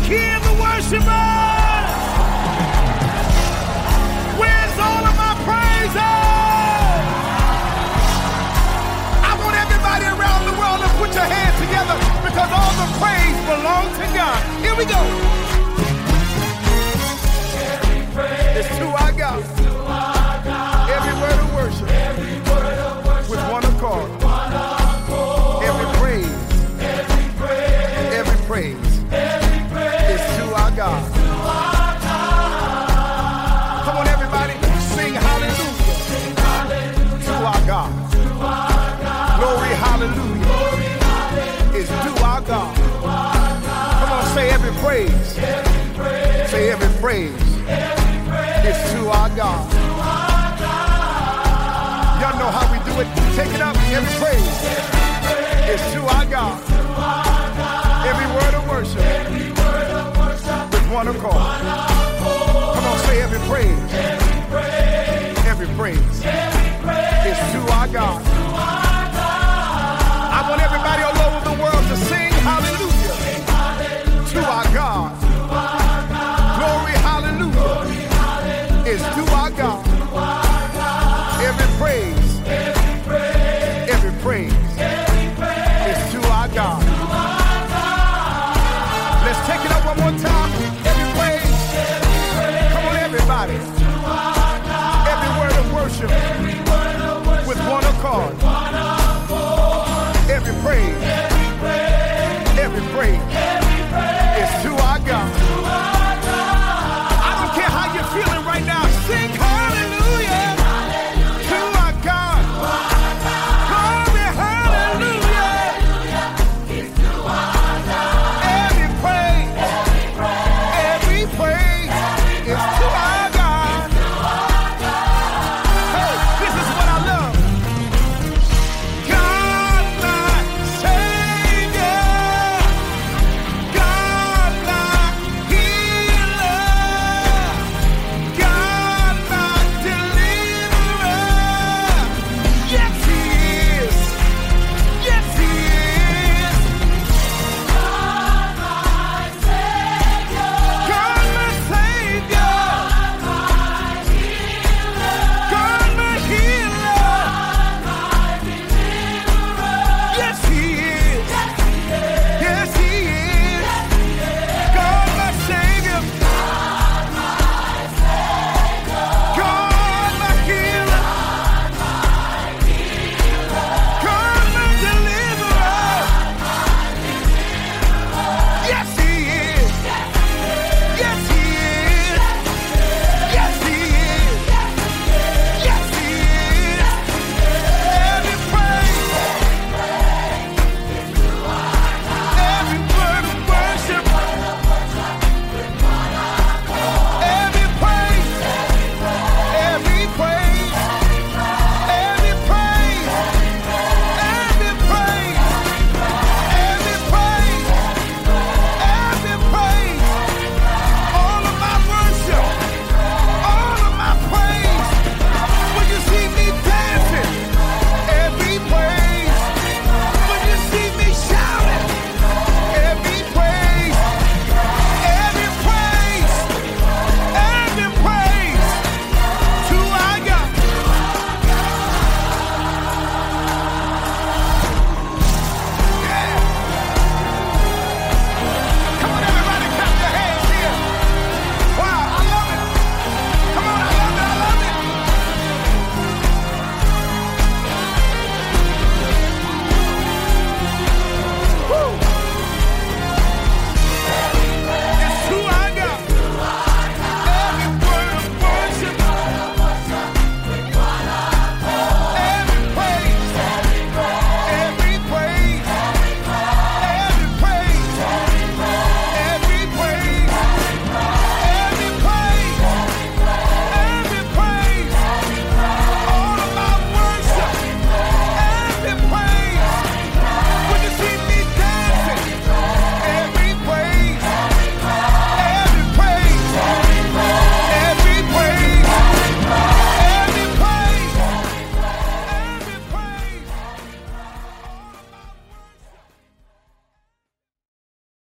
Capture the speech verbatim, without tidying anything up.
King of worshipers. Where's all of my praises? I want everybody around the world to put your hands together because all the praise belongs to God. Here we go. Every praise It's to our God. is to our God. Every word of worship Every word of worship with one accord. one accord. Every praise, Every praise, every praise every praise is to our God. to our God. Come on, everybody, sing hallelujah, Sing hallelujah to our God. to our God. Glory, hallelujah, Glory, hallelujah is to our God. to our God. Come on, say every praise, Every praise, say every praise every praise is to our God. to our God. Y'all know how we do it. Take it up, every praise Every praise is to our God. to our God. Every word of worship Every word of worship with one accord. one accord. Come on, say every praise, Every praise, every praise every praise is to our God. to our God. I want everybody all over the world to sing hallelujah Sing hallelujah to our God. to our God. Glory, hallelujah Glory, hallelujah is to our God. to our God. Every praise, Every praise, every praise every praise is to our God. to our God. Let's take it up one more time.